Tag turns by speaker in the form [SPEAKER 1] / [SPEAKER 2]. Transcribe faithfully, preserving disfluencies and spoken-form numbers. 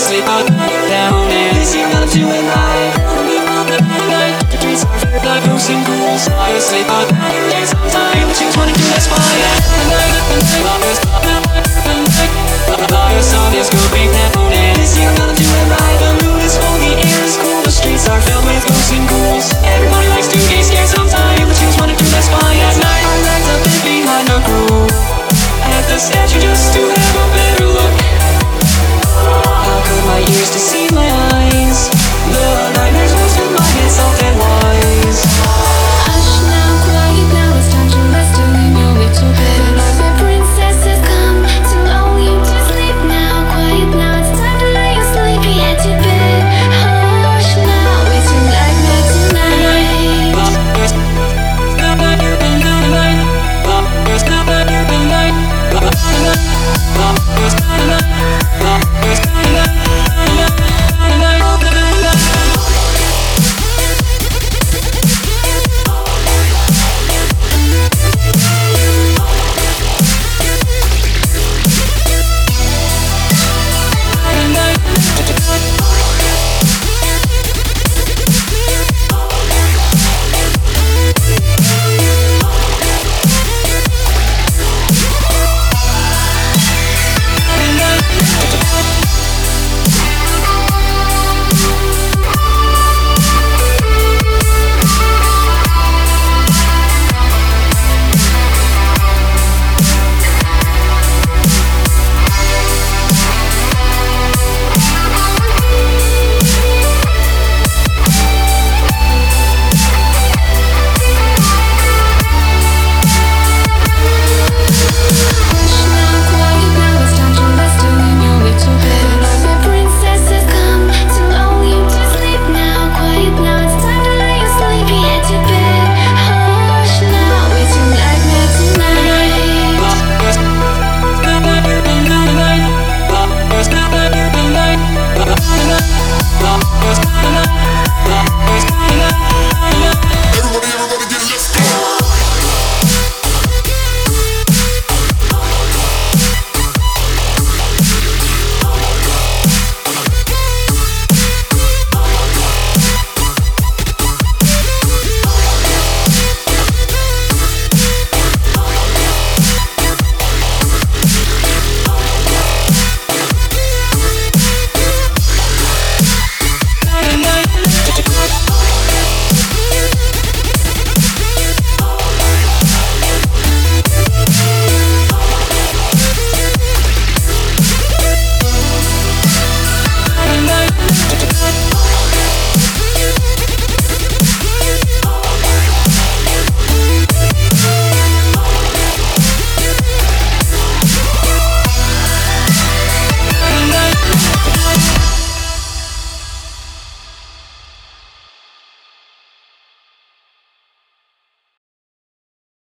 [SPEAKER 1] sleep out down and you gotta do it right. The streets are filled like ghosts and ghouls. I sleep out and sometimes the chicks wanna do that's why the night, the night, the night, the sun is going down and you gotta do it right. The moon is full, the air is cool, the streets are filled with ghosts and ghouls. Everybody likes to get scared sometimes, the chicks wanna do that's why at night I like to live behind the groove at the statue just to have a better look. How could my ears deceive my eyes? The nightmares whisper my head soft and wise.
[SPEAKER 2] Hush now, quiet now, it's time to rest, doing your little bit.